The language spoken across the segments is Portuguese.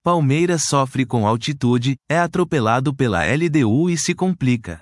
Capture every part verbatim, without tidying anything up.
Palmeiras sofre com altitude, é atropelado pela L D U e se complica.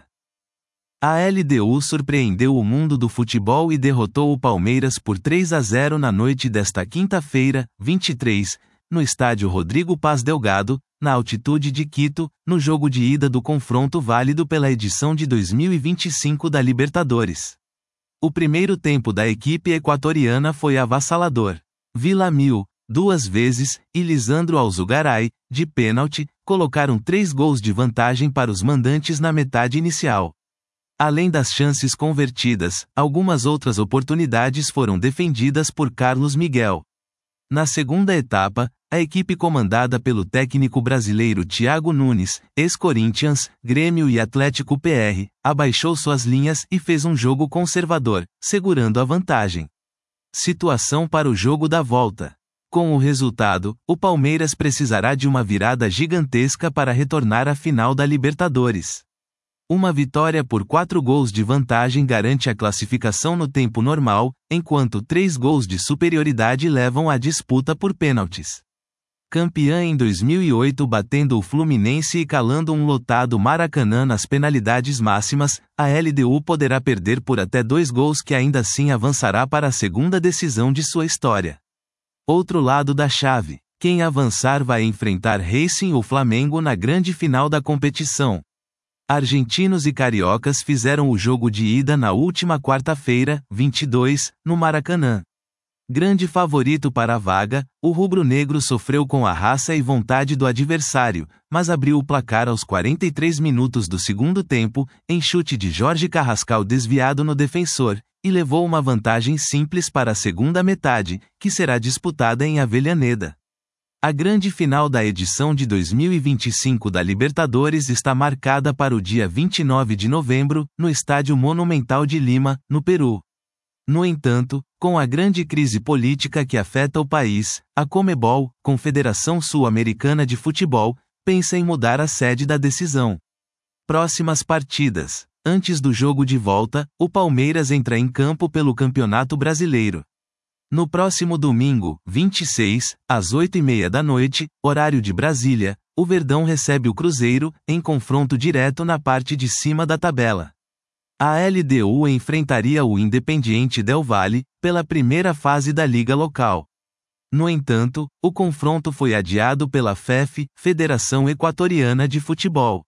A L D U surpreendeu o mundo do futebol e derrotou o Palmeiras por três a zero na noite desta quinta-feira, vinte e três, no estádio Rodrigo Paz Delgado, na altitude de Quito, no jogo de ida do confronto válido pela edição de dois mil e vinte e cinco da Libertadores. O primeiro tempo da equipe equatoriana foi avassalador. Villamil, duas vezes, e Lisandro Alzugaray, de pênalti, colocaram três gols de vantagem para os mandantes na metade inicial. Além das chances convertidas, algumas outras oportunidades foram defendidas por Carlos Miguel. Na segunda etapa, a equipe comandada pelo técnico brasileiro Thiago Nunes, ex-Corinthians, Grêmio e Atlético P R, abaixou suas linhas e fez um jogo conservador, segurando a vantagem. Situação para o jogo da volta. Com o resultado, o Palmeiras precisará de uma virada gigantesca para retornar à final da Libertadores. Uma vitória por quatro gols de vantagem garante a classificação no tempo normal, enquanto três gols de superioridade levam à disputa por pênaltis. Campeã em dois mil e oito batendo o Fluminense e calando um lotado Maracanã nas penalidades máximas, a L D U poderá perder por até dois gols que ainda assim avançará para a segunda decisão de sua história. Outro lado da chave. Quem avançar vai enfrentar Racing ou Flamengo na grande final da competição. Argentinos e cariocas fizeram o jogo de ida na última quarta-feira, vinte e dois, no Maracanã. Grande favorito para a vaga, o rubro-negro sofreu com a raça e vontade do adversário, mas abriu o placar aos quarenta e três minutos do segundo tempo, em chute de Jorge Carrascal desviado no defensor, e levou uma vantagem simples para a segunda metade, que será disputada em Avellaneda. A grande final da edição de dois mil e vinte e cinco da Libertadores está marcada para o dia vinte e nove de novembro, no Estádio Monumental de Lima, no Peru. No entanto, com a grande crise política que afeta o país, a Conmebol, Confederação Sul-Americana de Futebol, pensa em mudar a sede da decisão. Próximas partidas. Antes do jogo de volta, o Palmeiras entra em campo pelo Campeonato Brasileiro. No próximo domingo, vinte e seis, às oito e meia da noite, horário de Brasília, o Verdão recebe o Cruzeiro, em confronto direto na parte de cima da tabela. A L D U enfrentaria o Independiente Del Valle, pela primeira fase da liga local. No entanto, o confronto foi adiado pela F E F, Federação Equatoriana de Futebol.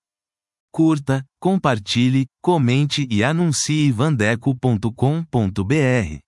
Curta, compartilhe, comente e anuncie vandeco ponto com ponto br.